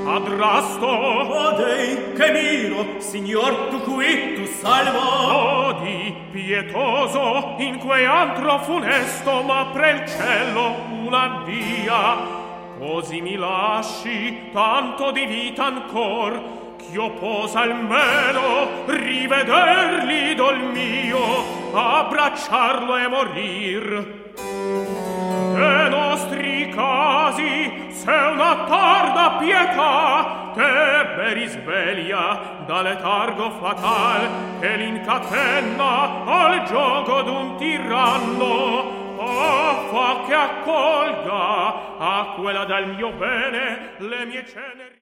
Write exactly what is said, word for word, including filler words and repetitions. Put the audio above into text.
adrasto. Oh Dei, che miro, signor, tu qui, tu salvo. Odi, pietoso, in quei antro funesto m'apre il cielo una via. Così mi lasci tanto di vita ancor, ch'io posa almeno riveder l'idol mio, abbracciarlo e morir. De nostri casi, se una tarda pietà te risveglia da letargo fatal che l'incatenna al gioco d'un tiranno, oh, fa che accolga a quella del mio bene le mie ceneri.